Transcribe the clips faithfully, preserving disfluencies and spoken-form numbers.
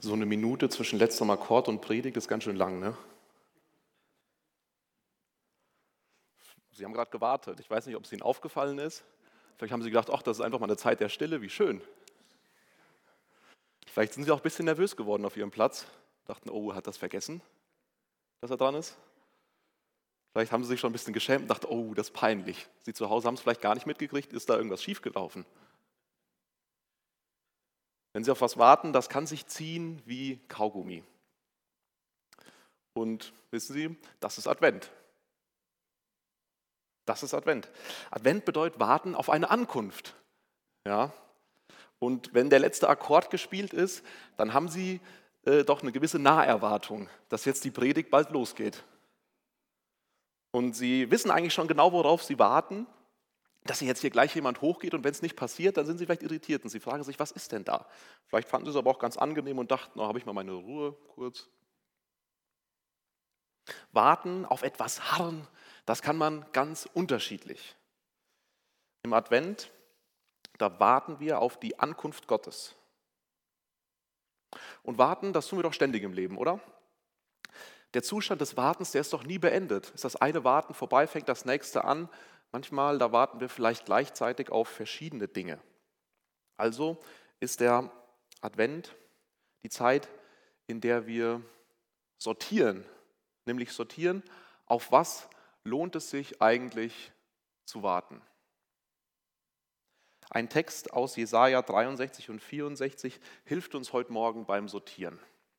So eine Minute zwischen letztem Akkord und Predigt ist ganz schön lang, ne? Sie haben gerade gewartet. Ich weiß nicht, ob es Ihnen aufgefallen ist. Vielleicht haben Sie gedacht, ach, das ist einfach mal eine Zeit der Stille, wie schön. Vielleicht sind Sie auch ein bisschen nervös geworden auf Ihrem Platz. Dachten, oh, hat das vergessen, dass er dran ist? Vielleicht haben Sie sich schon ein bisschen geschämt und dachten, oh, das ist peinlich. Sie zu Hause haben es vielleicht gar nicht mitgekriegt, ist da irgendwas schiefgelaufen? Wenn Sie auf was warten, das kann sich ziehen wie Kaugummi. Und wissen Sie, das ist Advent. Das ist Advent. Advent bedeutet warten auf eine Ankunft. Ja? Und wenn der letzte Akkord gespielt ist, dann haben Sie äh, doch eine gewisse Naherwartung, dass jetzt die Predigt bald losgeht. Und Sie wissen eigentlich schon genau, worauf Sie warten, dass hier jetzt hier gleich jemand hochgeht und wenn es nicht passiert, dann sind Sie vielleicht irritiert und Sie fragen sich, was ist denn da? Vielleicht fanden Sie es aber auch ganz angenehm und dachten, oh, habe ich mal meine Ruhe kurz. Warten, auf etwas harren, das kann man ganz unterschiedlich. Im Advent, da warten wir auf die Ankunft Gottes. Und warten, das tun wir doch ständig im Leben, oder? Der Zustand des Wartens, der ist doch nie beendet. Ist das eine Warten vorbei, fängt das nächste an. Manchmal, da warten wir vielleicht gleichzeitig auf verschiedene Dinge. Also ist der Advent die Zeit, in der wir sortieren, nämlich sortieren, auf was lohnt es sich eigentlich zu warten. Ein Text aus Jesaja dreiundsechzig und vierundsechzig hilft uns heute Morgen beim Sortieren.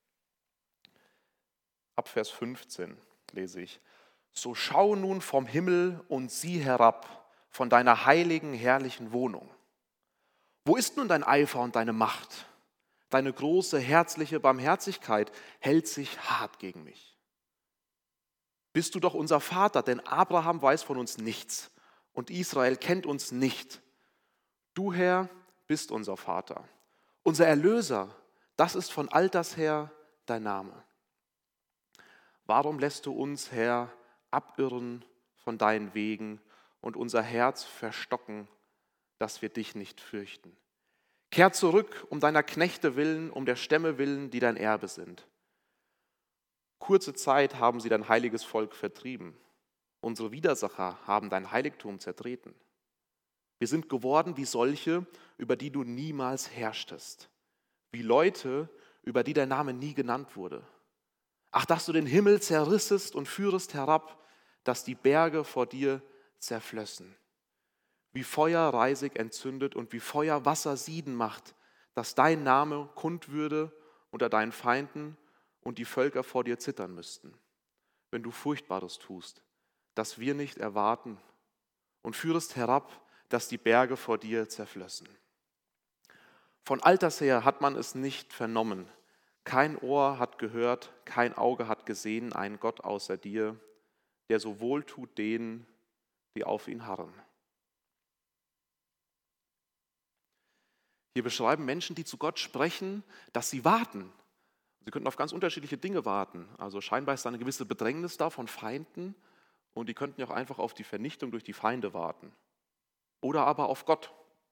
Ab Vers fünfzehn lese ich: So schau nun vom Himmel und sieh herab von deiner heiligen, herrlichen Wohnung. Wo ist nun dein Eifer und deine Macht? Deine große, herzliche Barmherzigkeit hält sich hart gegen mich. Bist du doch unser Vater, denn Abraham weiß von uns nichts und Israel kennt uns nicht. Du, Herr, bist unser Vater, unser Erlöser, das ist von alters her dein Name. Warum lässt du uns, Herr, abirren von deinen Wegen und unser Herz verstocken, dass wir dich nicht fürchten? Kehr zurück um deiner Knechte willen, um der Stämme willen, die dein Erbe sind. Kurze Zeit haben sie dein heiliges Volk vertrieben. Unsere Widersacher haben dein Heiligtum zertreten. Wir sind geworden wie solche, über die du niemals herrschtest, wie Leute, über die dein Name nie genannt wurde. Ach, dass du den Himmel zerrissest und führest herab, dass die Berge vor dir zerflössen. Wie Feuer Reisig entzündet und wie Feuer Wasser sieden macht, dass dein Name kund würde unter deinen Feinden und die Völker vor dir zittern müssten, wenn du Furchtbares tust, das wir nicht erwarten, und führest herab, dass die Berge vor dir zerflössen. Von alters her hat man es nicht vernommen, kein Ohr hat gehört, kein Auge hat gesehen, einen Gott außer dir, der so wohltut denen, die auf ihn harren. Hier beschreiben Menschen, die zu Gott sprechen, dass sie warten. Sie könnten auf ganz unterschiedliche Dinge warten. Also scheinbar ist da eine gewisse Bedrängnis da von Feinden und die könnten ja auch einfach auf die Vernichtung durch die Feinde warten. Oder aber auf Gott.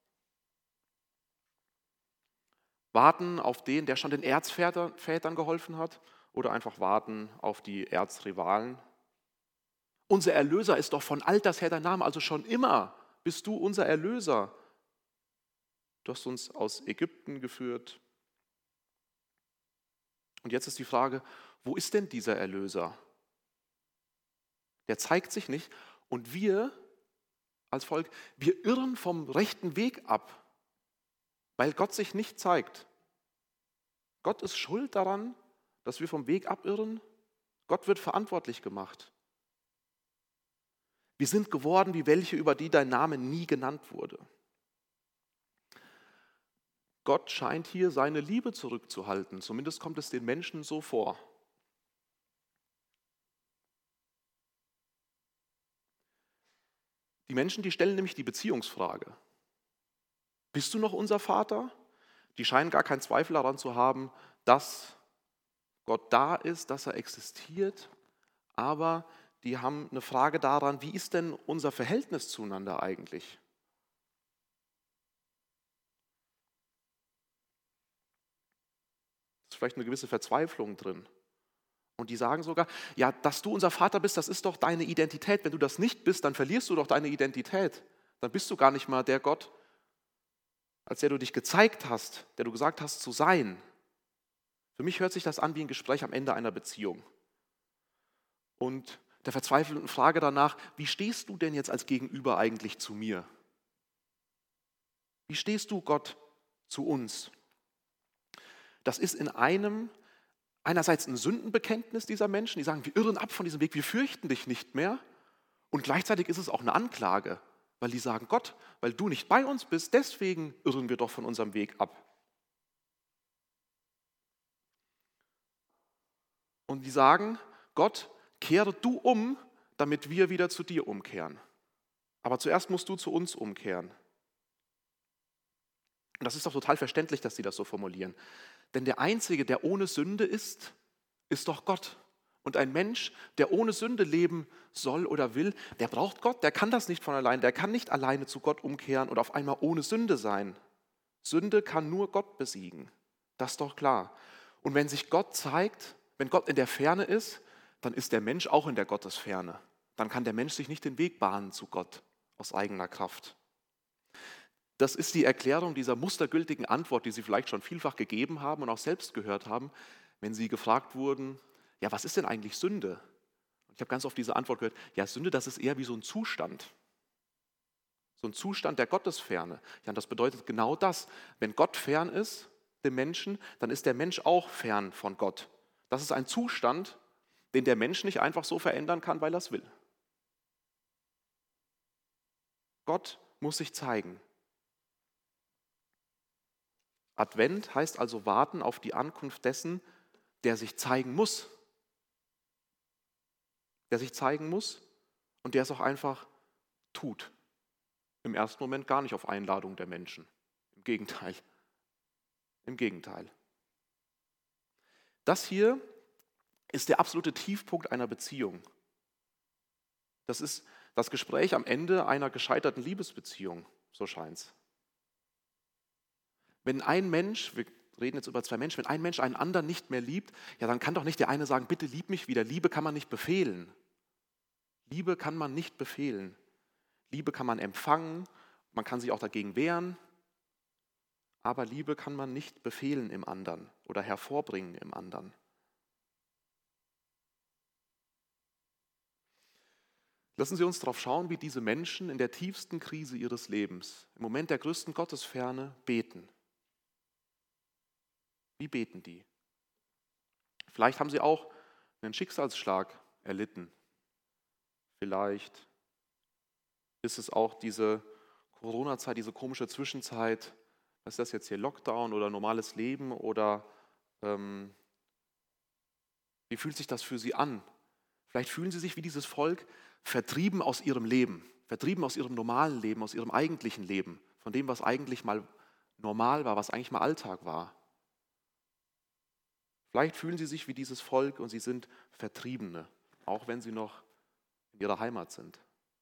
Warten auf den, der schon den Erzvätern geholfen hat, oder einfach warten auf die Erzrivalen. Unser Erlöser ist doch von alters her dein Name, also schon immer bist du unser Erlöser. Du hast uns aus Ägypten geführt. Und jetzt ist die Frage, wo ist denn dieser Erlöser? Der zeigt sich nicht und wir als Volk, wir irren vom rechten Weg ab, weil Gott sich nicht zeigt. Gott ist schuld daran, dass wir vom Weg abirren. Gott wird verantwortlich gemacht. Wir sind geworden wie welche, über die dein Name nie genannt wurde. Gott scheint hier seine Liebe zurückzuhalten, zumindest kommt es den Menschen so vor. Die Menschen, die stellen nämlich die Beziehungsfrage. Bist du noch unser Vater? Die scheinen gar keinen Zweifel daran zu haben, dass Gott da ist, dass er existiert, aber die haben eine Frage daran, wie ist denn unser Verhältnis zueinander eigentlich? Das ist vielleicht eine gewisse Verzweiflung drin. Und die sagen sogar, ja, dass du unser Vater bist, das ist doch deine Identität. Wenn du das nicht bist, dann verlierst du doch deine Identität. Dann bist du gar nicht mal der Gott, als der du dich gezeigt hast, der du gesagt hast zu sein. Für mich hört sich das an wie ein Gespräch am Ende einer Beziehung. Und der verzweifelten Frage danach, wie stehst du denn jetzt als Gegenüber eigentlich zu mir? Wie stehst du, Gott, zu uns? Das ist in einem, einerseits ein Sündenbekenntnis dieser Menschen, die sagen, wir irren ab von diesem Weg, wir fürchten dich nicht mehr. Und gleichzeitig ist es auch eine Anklage, weil die sagen, Gott, weil du nicht bei uns bist, deswegen irren wir doch von unserem Weg ab. Und die sagen, Gott, kehre du um, damit wir wieder zu dir umkehren. Aber zuerst musst du zu uns umkehren. Und das ist doch total verständlich, dass sie das so formulieren. Denn der Einzige, der ohne Sünde ist, ist doch Gott. Und ein Mensch, der ohne Sünde leben soll oder will, der braucht Gott, der kann das nicht von allein, der kann nicht alleine zu Gott umkehren und auf einmal ohne Sünde sein. Sünde kann nur Gott besiegen, das ist doch klar. Und wenn sich Gott zeigt, wenn Gott in der Ferne ist, dann ist der Mensch auch in der Gottesferne. Dann kann der Mensch sich nicht den Weg bahnen zu Gott aus eigener Kraft. Das ist die Erklärung dieser mustergültigen Antwort, die Sie vielleicht schon vielfach gegeben haben und auch selbst gehört haben, wenn Sie gefragt wurden, ja, was ist denn eigentlich Sünde? Ich habe ganz oft diese Antwort gehört, ja, Sünde, das ist eher wie so ein Zustand. So ein Zustand der Gottesferne. Ja, und das bedeutet genau das. Wenn Gott fern ist, dem Menschen, dann ist der Mensch auch fern von Gott. Das ist ein Zustand, den der Mensch nicht einfach so verändern kann, weil er es will. Gott muss sich zeigen. Advent heißt also warten auf die Ankunft dessen, der sich zeigen muss. Der sich zeigen muss und der es auch einfach tut. Im ersten Moment gar nicht auf Einladung der Menschen. Im Gegenteil. Im Gegenteil. Das hier ist der absolute Tiefpunkt einer Beziehung. Das ist das Gespräch am Ende einer gescheiterten Liebesbeziehung, so scheint's. Wenn ein Mensch, wir reden jetzt über zwei Menschen, wenn ein Mensch einen anderen nicht mehr liebt, ja, dann kann doch nicht der eine sagen, bitte lieb mich wieder. Liebe kann man nicht befehlen. Liebe kann man nicht befehlen. Liebe kann man empfangen, man kann sich auch dagegen wehren, aber Liebe kann man nicht befehlen im anderen oder hervorbringen im anderen. Lassen Sie uns darauf schauen, wie diese Menschen in der tiefsten Krise ihres Lebens, im Moment der größten Gottesferne, beten. Wie beten die? Vielleicht haben sie auch einen Schicksalsschlag erlitten. Vielleicht ist es auch diese Corona-Zeit, diese komische Zwischenzeit. Was ist das jetzt hier, Lockdown oder normales Leben? Oder ähm, wie fühlt sich das für sie an? Vielleicht fühlen sie sich wie dieses Volk vertrieben aus ihrem Leben, vertrieben aus ihrem normalen Leben, aus ihrem eigentlichen Leben, von dem, was eigentlich mal normal war, was eigentlich mal Alltag war. Vielleicht fühlen sie sich wie dieses Volk und sie sind Vertriebene, auch wenn sie noch in ihrer Heimat sind.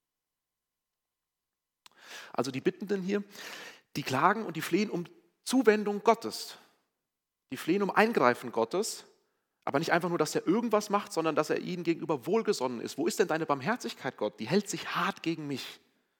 Also die Bittenden hier, die klagen und die flehen um Zuwendung Gottes. Die flehen um Eingreifen Gottes, aber nicht einfach nur, dass er irgendwas macht, sondern dass er ihnen gegenüber wohlgesonnen ist. Wo ist denn deine Barmherzigkeit, Gott? Die hält sich hart gegen mich.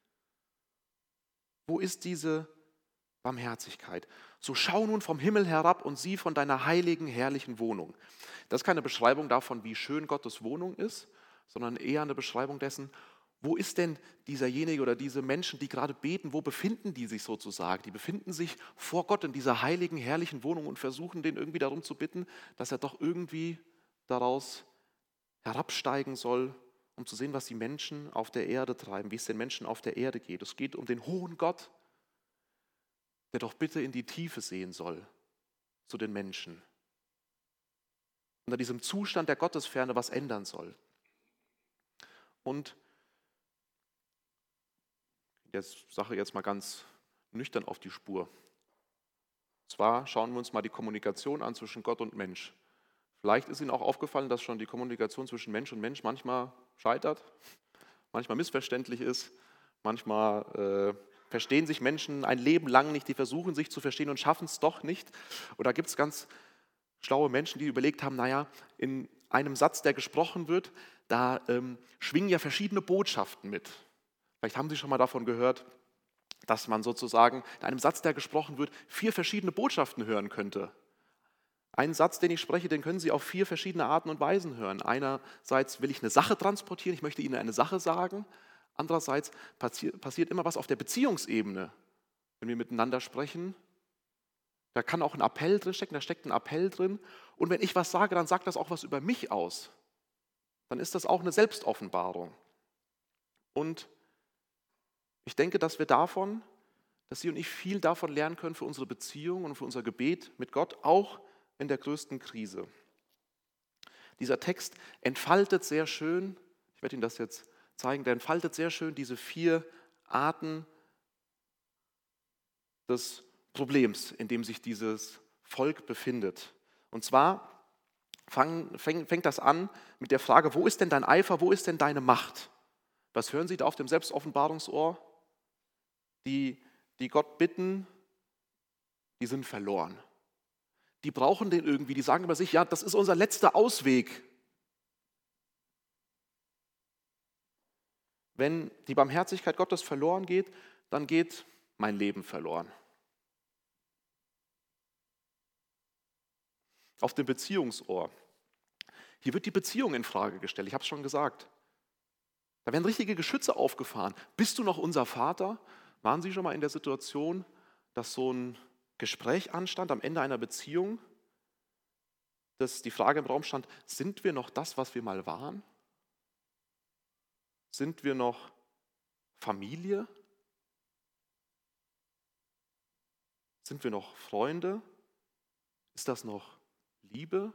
Wo ist diese Barmherzigkeit? So schau nun vom Himmel herab und sieh von deiner heiligen, herrlichen Wohnung. Das ist keine Beschreibung davon, wie schön Gottes Wohnung ist, sondern eher eine Beschreibung dessen, wo ist denn dieserjenige oder diese Menschen, die gerade beten, wo befinden die sich sozusagen? Die befinden sich vor Gott in dieser heiligen, herrlichen Wohnung und versuchen den irgendwie darum zu bitten, dass er doch irgendwie daraus herabsteigen soll, um zu sehen, was die Menschen auf der Erde treiben, wie es den Menschen auf der Erde geht. Es geht um den hohen Gott, der doch bitte in die Tiefe sehen soll zu den Menschen. Und an diesem Zustand der Gottesferne was ändern soll. Und der Sache jetzt mal ganz nüchtern auf die Spur. Und zwar schauen wir uns mal die Kommunikation an zwischen Gott und Mensch. Vielleicht ist Ihnen auch aufgefallen, dass schon die Kommunikation zwischen Mensch und Mensch manchmal scheitert, manchmal missverständlich ist, manchmal äh, verstehen sich Menschen ein Leben lang nicht, die versuchen sich zu verstehen und schaffen es doch nicht. Und da gibt es ganz schlaue Menschen, die überlegt haben, naja, in einem Satz, der gesprochen wird, da ähm, schwingen ja verschiedene Botschaften mit. Vielleicht haben Sie schon mal davon gehört, dass man sozusagen in einem Satz, der gesprochen wird, vier verschiedene Botschaften hören könnte. Einen Satz, den ich spreche, den können Sie auf vier verschiedene Arten und Weisen hören. Einerseits will ich eine Sache transportieren, ich möchte Ihnen eine Sache sagen. Andererseits passi- passiert immer was auf der Beziehungsebene, wenn wir miteinander sprechen. Da kann auch ein Appell drin stecken, da steckt ein Appell drin. Und wenn ich was sage, dann sagt das auch was über mich aus. Dann ist das auch eine Selbstoffenbarung. Und ich denke, dass wir davon, dass Sie und ich viel davon lernen können für unsere Beziehung und für unser Gebet mit Gott, auch in der größten Krise. Dieser Text entfaltet sehr schön, ich werde Ihnen das jetzt zeigen, der entfaltet sehr schön diese vier Arten des Problems, in dem sich dieses Volk befindet. Und zwar fang, fäng, fängt das an mit der Frage, wo ist denn dein Eifer, wo ist denn deine Macht? Was hören Sie da auf dem Selbstoffenbarungsohr? Die, die Gott bitten, die sind verloren. Die brauchen den irgendwie, die sagen über sich, ja, das ist unser letzter Ausweg. Wenn die Barmherzigkeit Gottes verloren geht, dann geht mein Leben verloren. Auf dem Beziehungsohr. Hier wird die Beziehung in Frage gestellt, ich habe es schon gesagt. Da werden richtige Geschütze aufgefahren. Bist du noch unser Vater? Waren Sie schon mal in der Situation, dass so ein Gespräch anstand am Ende einer Beziehung, dass die Frage im Raum stand, sind wir noch das, was wir mal waren? Sind wir noch Familie? Sind wir noch Freunde? Ist das noch Liebe?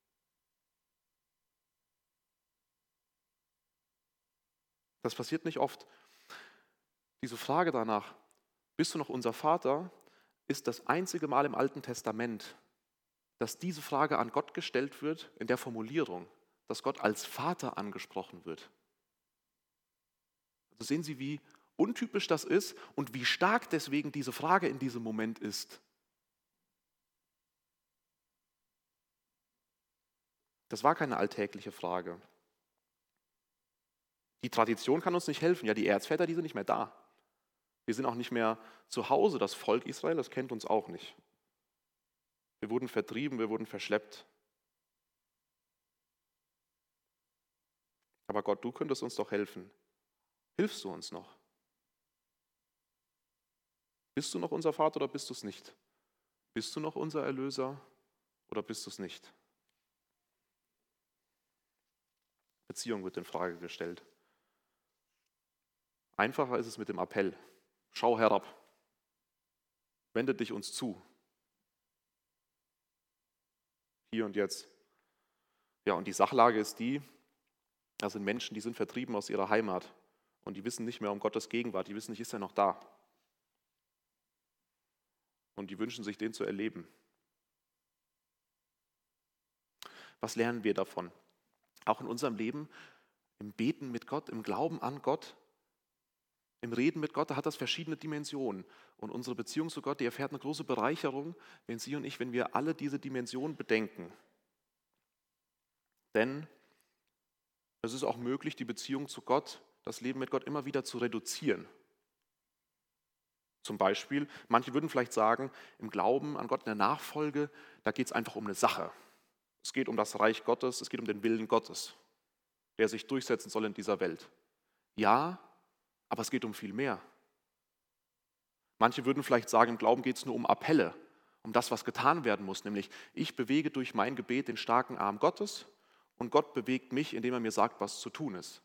Das passiert nicht oft. Diese Frage danach, bist du noch unser Vater, ist das einzige Mal im Alten Testament, dass diese Frage an Gott gestellt wird in der Formulierung, dass Gott als Vater angesprochen wird. Also sehen Sie, wie untypisch das ist und wie stark deswegen diese Frage in diesem Moment ist. Das war keine alltägliche Frage. Die Tradition kann uns nicht helfen. Ja, die Erzväter, die sind nicht mehr da. Wir sind auch nicht mehr zu Hause. Das Volk Israel, das kennt uns auch nicht. Wir wurden vertrieben, wir wurden verschleppt. Aber Gott, du könntest uns doch helfen. Hilfst du uns noch? Bist du noch unser Vater oder bist du es nicht? Bist du noch unser Erlöser oder bist du es nicht? Beziehung wird in Frage gestellt. Einfacher ist es mit dem Appell. Schau herab. Wende dich uns zu. Hier und jetzt. Ja, und die Sachlage ist die, da sind Menschen, die sind vertrieben aus ihrer Heimat und die wissen nicht mehr um Gottes Gegenwart, die wissen nicht, ist er noch da? Und die wünschen sich, den zu erleben. Was lernen wir davon? Auch in unserem Leben, im Beten mit Gott, im Glauben an Gott, im Reden mit Gott, da hat das verschiedene Dimensionen. Und unsere Beziehung zu Gott, die erfährt eine große Bereicherung, wenn Sie und ich, wenn wir alle diese Dimensionen bedenken. Denn es ist auch möglich, die Beziehung zu Gott, das Leben mit Gott immer wieder zu reduzieren. Zum Beispiel, manche würden vielleicht sagen, im Glauben an Gott, in der Nachfolge, da geht es einfach um eine Sache. Es geht um das Reich Gottes, es geht um den Willen Gottes, der sich durchsetzen soll in dieser Welt. Ja, aber es geht um viel mehr. Manche würden vielleicht sagen, im Glauben geht es nur um Appelle, um das, was getan werden muss, nämlich ich bewege durch mein Gebet den starken Arm Gottes und Gott bewegt mich, indem er mir sagt, was zu tun ist.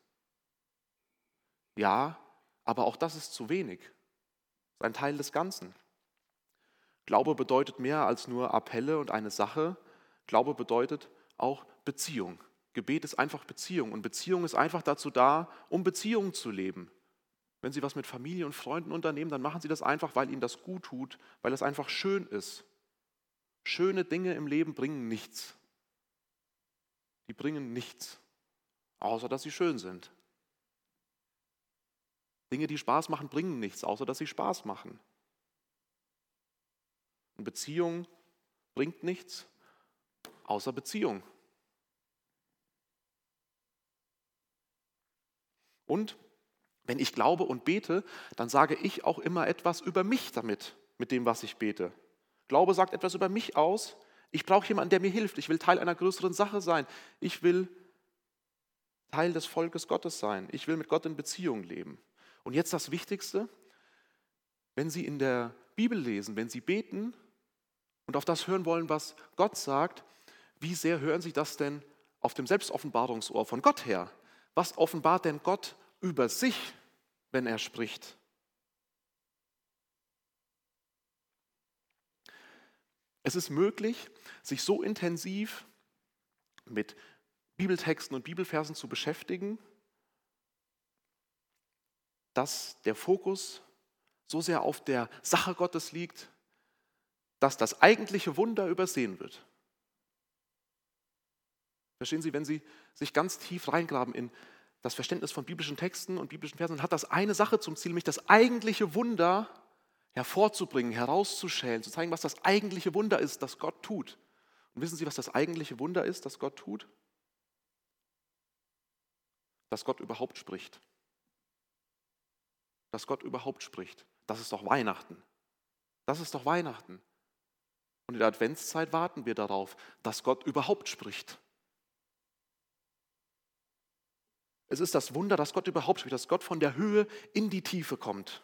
Ja, aber auch das ist zu wenig. Das ist ein Teil des Ganzen. Glaube bedeutet mehr als nur Appelle und eine Sache. Glaube bedeutet auch Beziehung. Gebet ist einfach Beziehung und Beziehung ist einfach dazu da, um Beziehungen zu leben. Wenn Sie was mit Familie und Freunden unternehmen, dann machen Sie das einfach, weil Ihnen das gut tut, weil es einfach schön ist. Schöne Dinge im Leben bringen nichts. Die bringen nichts, außer dass sie schön sind. Dinge, die Spaß machen, bringen nichts, außer dass sie Spaß machen. Eine Beziehung bringt nichts außer Beziehung. Und wenn ich glaube und bete, dann sage ich auch immer etwas über mich damit, mit dem, was ich bete. Glaube sagt etwas über mich aus. Ich brauche jemanden, der mir hilft. Ich will Teil einer größeren Sache sein. Ich will Teil des Volkes Gottes sein. Ich will mit Gott in Beziehung leben. Und jetzt das Wichtigste, wenn Sie in der Bibel lesen, wenn Sie beten und auf das hören wollen, was Gott sagt, wie sehr hören Sie das denn auf dem Selbstoffenbarungsohr von Gott her? Was offenbart denn Gott über sich, wenn er spricht? Es ist möglich, sich so intensiv mit Bibeltexten und Bibelversen zu beschäftigen, dass der Fokus so sehr auf der Sache Gottes liegt, dass das eigentliche Wunder übersehen wird. Verstehen Sie, wenn Sie sich ganz tief reingraben in das Verständnis von biblischen Texten und biblischen Versen, dann hat das eine Sache zum Ziel, nämlich das eigentliche Wunder hervorzubringen, herauszuschälen, zu zeigen, was das eigentliche Wunder ist, das Gott tut. Und wissen Sie, was das eigentliche Wunder ist, das Gott tut? Dass Gott überhaupt spricht. Dass Gott überhaupt spricht. Das ist doch Weihnachten. Das ist doch Weihnachten. Und in der Adventszeit warten wir darauf, dass Gott überhaupt spricht. Es ist das Wunder, dass Gott überhaupt spricht, dass Gott von der Höhe in die Tiefe kommt.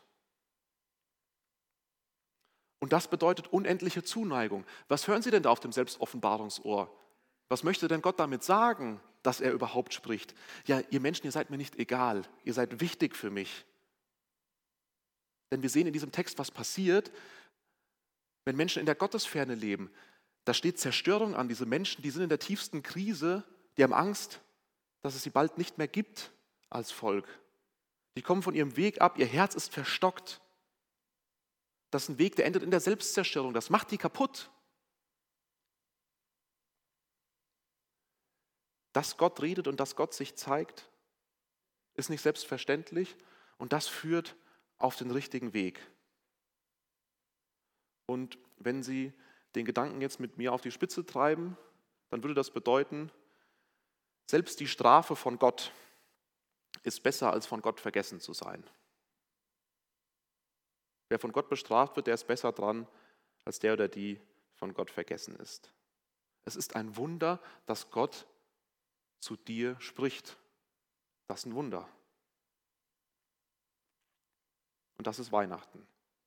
Und das bedeutet unendliche Zuneigung. Was hören Sie denn da auf dem Selbstoffenbarungsohr? Was möchte denn Gott damit sagen, dass er überhaupt spricht? Ja, ihr Menschen, ihr seid mir nicht egal. Ihr seid wichtig für mich. Denn wir sehen in diesem Text, was passiert, wenn Menschen in der Gottesferne leben. Da steht Zerstörung an. Diese Menschen, die sind in der tiefsten Krise, die haben Angst, dass es sie bald nicht mehr gibt als Volk. Die kommen von ihrem Weg ab, ihr Herz ist verstockt. Das ist ein Weg, der endet in der Selbstzerstörung. Das macht die kaputt. Dass Gott redet und dass Gott sich zeigt, ist nicht selbstverständlich und das führt auf den richtigen Weg. Und wenn Sie den Gedanken jetzt mit mir auf die Spitze treiben, dann würde das bedeuten, selbst die Strafe von Gott ist besser, als von Gott vergessen zu sein. Wer von Gott bestraft wird, der ist besser dran, als der oder die von Gott vergessen ist. Es ist ein Wunder, dass Gott zu dir spricht. Das ist ein Wunder. Und das ist Weihnachten.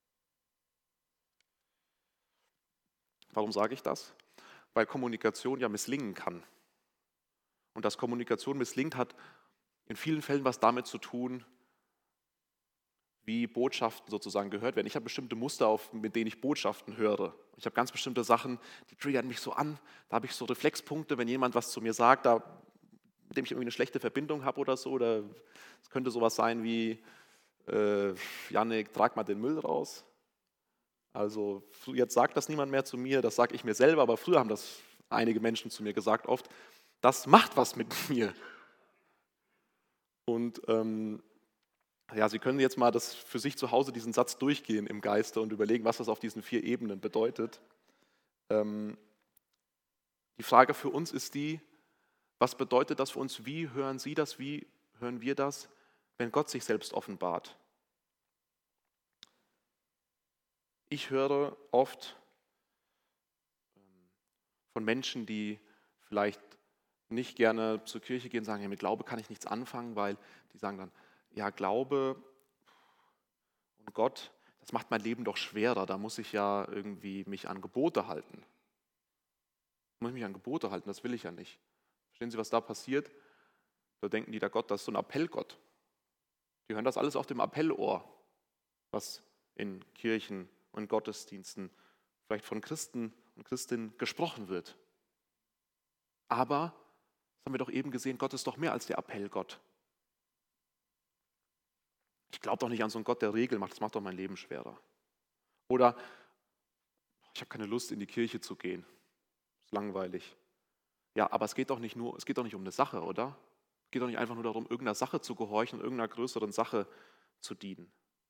Warum sage ich das? Weil Kommunikation ja misslingen kann. Und dass Kommunikation misslingt, hat in vielen Fällen was damit zu tun, wie Botschaften sozusagen gehört werden. Ich habe bestimmte Muster, auf, mit denen ich Botschaften höre. Ich habe ganz bestimmte Sachen, die triggern mich so an. Da habe ich so Reflexpunkte, wenn jemand was zu mir sagt, da, mit dem ich irgendwie eine schlechte Verbindung habe oder so. Oder es könnte sowas sein wie, äh, Jannik, trag mal den Müll raus. Also jetzt sagt das niemand mehr zu mir, das sage ich mir selber, aber früher haben das einige Menschen zu mir gesagt oft. Das macht was mit mir. Und ähm, ja, Sie können jetzt mal das für sich zu Hause diesen Satz durchgehen im Geiste und überlegen, was das auf diesen vier Ebenen bedeutet. Ähm, die Frage für uns ist die, was bedeutet das für uns? Wie hören Sie das? Wie hören wir das, wenn Gott sich selbst offenbart? Ich höre oft von Menschen, die vielleicht nicht gerne zur Kirche gehen, sagen, ja, mit Glaube kann ich nichts anfangen, weil die sagen dann, ja, Glaube und Gott, das macht mein Leben doch schwerer, da muss ich ja irgendwie mich an Gebote halten. Da muss ich mich an Gebote halten, das will ich ja nicht. Verstehen Sie, was da passiert? Da denken die, der Gott, das ist so ein Appellgott. Die hören das alles auf dem Appellohr, was in Kirchen und Gottesdiensten vielleicht von Christen und Christinnen gesprochen wird. Aber, das haben wir doch eben gesehen, Gott ist doch mehr als der Appellgott. Ich glaube doch nicht an so einen Gott, der Regeln macht, das macht doch mein Leben schwerer. Oder, ich habe keine Lust, in die Kirche zu gehen. Ist langweilig. Ja, aber es geht doch nicht nur, es geht doch nicht um eine Sache, oder? Es geht doch nicht einfach nur darum, irgendeiner Sache zu gehorchen und irgendeiner größeren Sache zu dienen.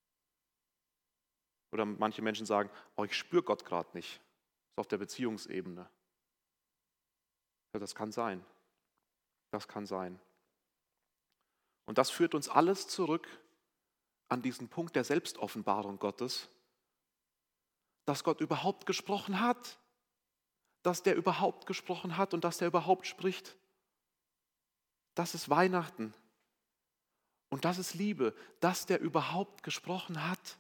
Oder manche Menschen sagen, oh, ich spüre Gott gerade nicht. Das ist auf der Beziehungsebene. Ja, das kann sein. Das kann sein. Und das führt uns alles zurück an diesen Punkt der Selbstoffenbarung Gottes, dass Gott überhaupt gesprochen hat, dass der überhaupt gesprochen hat und dass der überhaupt spricht. Das ist Weihnachten. Und das ist Liebe, dass der überhaupt gesprochen hat.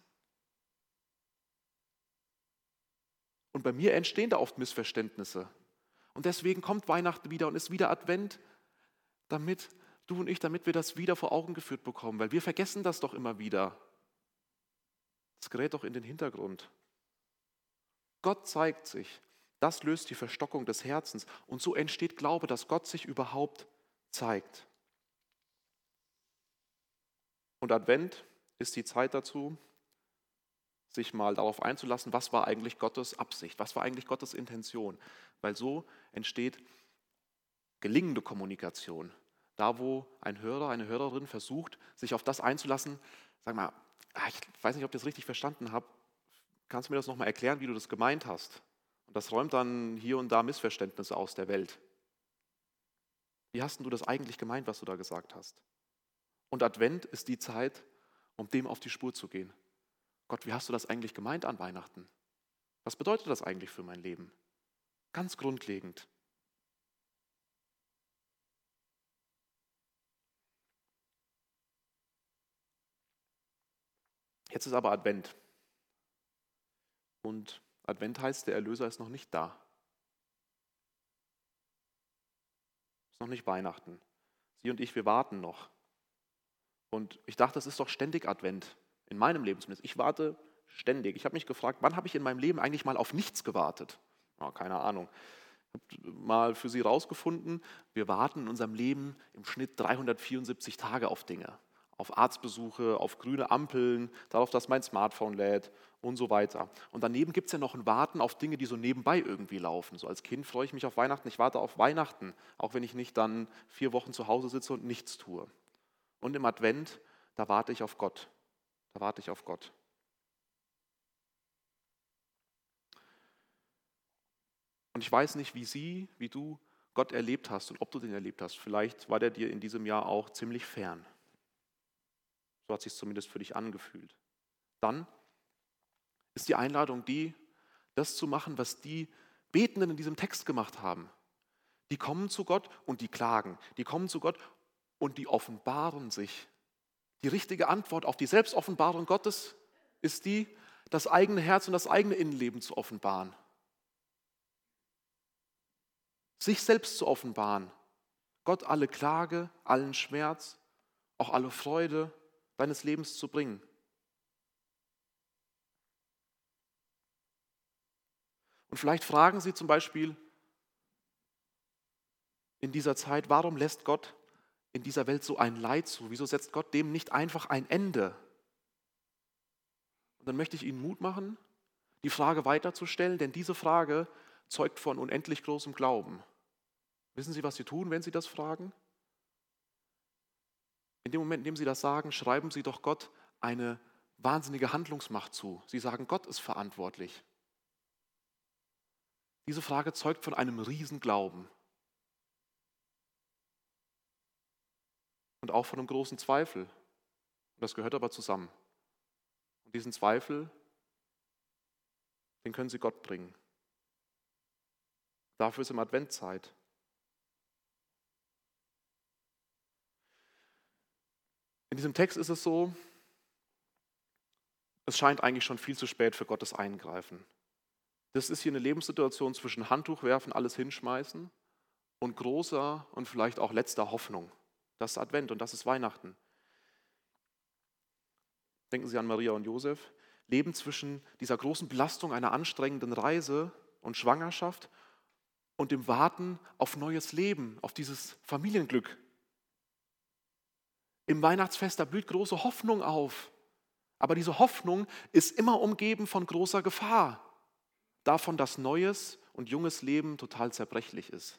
Und bei mir entstehen da oft Missverständnisse. Und deswegen kommt Weihnachten wieder und ist wieder Advent, damit du und ich, damit wir das wieder vor Augen geführt bekommen, weil wir vergessen das doch immer wieder. Das gerät doch in den Hintergrund. Gott zeigt sich. Das löst die Verstockung des Herzens. Und so entsteht Glaube, dass Gott sich überhaupt zeigt. Und Advent ist die Zeit dazu, sich mal darauf einzulassen, was war eigentlich Gottes Absicht, was war eigentlich Gottes Intention. Weil so entsteht gelingende Kommunikation. Da, wo ein Hörer, eine Hörerin versucht, sich auf das einzulassen, sag mal, ich weiß nicht, ob ich das richtig verstanden habe, kannst du mir das nochmal erklären, wie du das gemeint hast? Und das räumt dann hier und da Missverständnisse aus der Welt. Wie hast denn du das eigentlich gemeint, was du da gesagt hast? Und Advent ist die Zeit, um dem auf die Spur zu gehen. Gott, wie hast du das eigentlich gemeint an Weihnachten? Was bedeutet das eigentlich für mein Leben? Ganz grundlegend. Jetzt ist aber Advent. Und Advent heißt, der Erlöser ist noch nicht da. Ist noch nicht Weihnachten. Sie und ich, wir warten noch. Und ich dachte, das ist doch ständig Advent. In meinem Leben zumindest. Ich warte ständig. Ich habe mich gefragt, wann habe ich in meinem Leben eigentlich mal auf nichts gewartet? Oh, keine Ahnung. Ich habe mal für Sie rausgefunden, wir warten in unserem Leben im Schnitt dreihundertvierundsiebzig Tage auf Dinge. Auf Arztbesuche, auf grüne Ampeln, darauf, dass mein Smartphone lädt und so weiter. Und daneben gibt es ja noch ein Warten auf Dinge, die so nebenbei irgendwie laufen. So als Kind freue ich mich auf Weihnachten. Ich warte auf Weihnachten, auch wenn ich nicht dann vier Wochen zu Hause sitze und nichts tue. Und im Advent, da warte ich auf Gott. Da warte ich auf Gott. Und ich weiß nicht, wie Sie, wie du Gott erlebt hast und ob du den erlebt hast. Vielleicht war der dir in diesem Jahr auch ziemlich fern. So hat es sich zumindest für dich angefühlt. Dann ist die Einladung die, das zu machen, was die Betenden in diesem Text gemacht haben. Die kommen zu Gott und die klagen. Die kommen zu Gott und die offenbaren sich. Die richtige Antwort auf die Selbstoffenbarung Gottes ist die, das eigene Herz und das eigene Innenleben zu offenbaren. Sich selbst zu offenbaren. Gott alle Klage, allen Schmerz, auch alle Freude deines Lebens zu bringen. Und vielleicht fragen Sie zum Beispiel in dieser Zeit, warum lässt Gott in dieser Welt so ein Leid zu? Wieso setzt Gott dem nicht einfach ein Ende? Und dann möchte ich Ihnen Mut machen, die Frage weiterzustellen, denn diese Frage zeugt von unendlich großem Glauben. Wissen Sie, was Sie tun, wenn Sie das fragen? In dem Moment, in dem Sie das sagen, schreiben Sie doch Gott eine wahnsinnige Handlungsmacht zu. Sie sagen, Gott ist verantwortlich. Diese Frage zeugt von einem Riesenglauben. Und auch von einem großen Zweifel. Und das gehört aber zusammen. Und diesen Zweifel, den können Sie Gott bringen. Dafür ist im Advent Zeit. In diesem Text ist es so, es scheint eigentlich schon viel zu spät für Gottes Eingreifen. Das ist hier eine Lebenssituation zwischen Handtuch werfen, alles hinschmeißen und großer und vielleicht auch letzter Hoffnung. Das ist Advent und das ist Weihnachten. Denken Sie an Maria und Josef. Leben zwischen dieser großen Belastung einer anstrengenden Reise und Schwangerschaft und dem Warten auf neues Leben, auf dieses Familienglück. Im Weihnachtsfest, da blüht große Hoffnung auf. Aber diese Hoffnung ist immer umgeben von großer Gefahr. Davon, dass neues und junges Leben total zerbrechlich ist.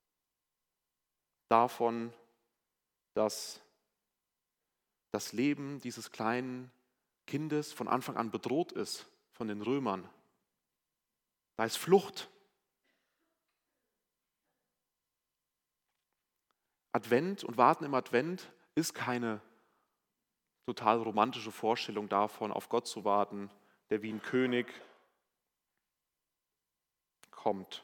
Davon, dass das Leben dieses kleinen Kindes von Anfang an bedroht ist von den Römern. Da ist Flucht. Advent und Warten im Advent ist keine total romantische Vorstellung davon, auf Gott zu warten, der wie ein König kommt.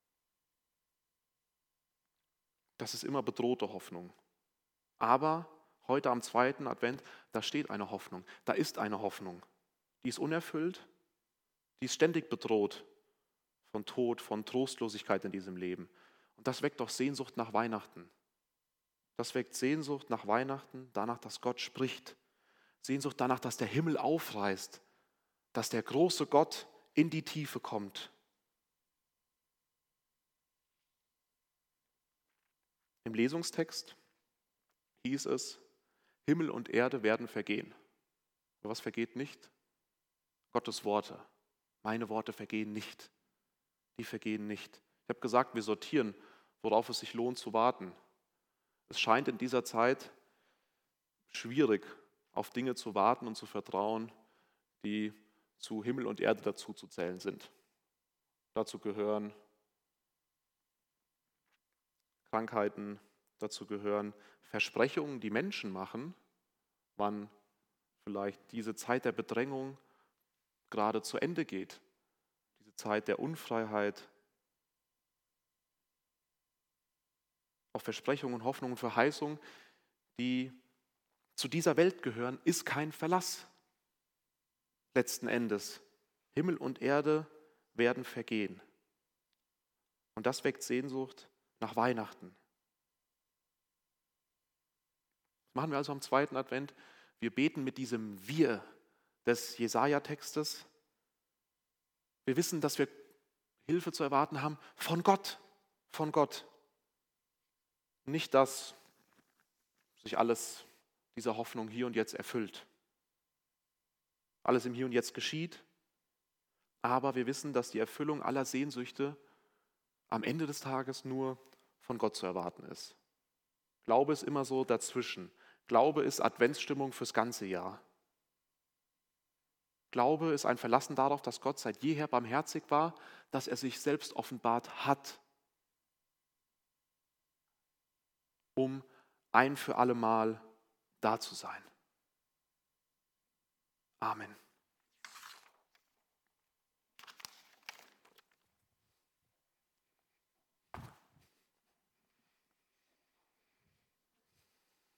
Das ist immer bedrohte Hoffnung. Aber heute am zweiten Advent, da steht eine Hoffnung, da ist eine Hoffnung. Die ist unerfüllt, die ist ständig bedroht von Tod, von Trostlosigkeit in diesem Leben. Und das weckt doch Sehnsucht nach Weihnachten. Das weckt Sehnsucht nach Weihnachten, danach, dass Gott spricht. Sehnsucht danach, dass der Himmel aufreißt, dass der große Gott in die Tiefe kommt. Im Lesungstext hieß es, Himmel und Erde werden vergehen. Aber was vergeht nicht? Gottes Worte. Meine Worte vergehen nicht. Die vergehen nicht. Ich habe gesagt, wir sortieren, worauf es sich lohnt zu warten. Es scheint in dieser Zeit schwierig, auf Dinge zu warten und zu vertrauen, die zu Himmel und Erde dazu zu zählen sind. Dazu gehören Krankheiten, dazu gehören Versprechungen, die Menschen machen, wann vielleicht diese Zeit der Bedrängung gerade zu Ende geht, diese Zeit der Unfreiheit. Auch Versprechungen, Hoffnungen, Verheißungen, die zu dieser Welt gehören, ist kein Verlass. Letzten Endes, Himmel und Erde werden vergehen. Und das weckt Sehnsucht nach Weihnachten. Das machen wir also am zweiten Advent. Wir beten mit diesem Wir des Jesaja-Textes. Wir wissen, dass wir Hilfe zu erwarten haben von Gott, von Gott. Nicht, dass sich alles dieser Hoffnung hier und jetzt erfüllt. Alles im Hier und Jetzt geschieht, aber wir wissen, dass die Erfüllung aller Sehnsüchte am Ende des Tages nur von Gott zu erwarten ist. Glaube ist immer so dazwischen. Glaube ist Adventsstimmung fürs ganze Jahr. Glaube ist ein Verlassen darauf, dass Gott seit jeher barmherzig war, dass er sich selbst offenbart hat, um ein für alle Mal da zu sein. Amen.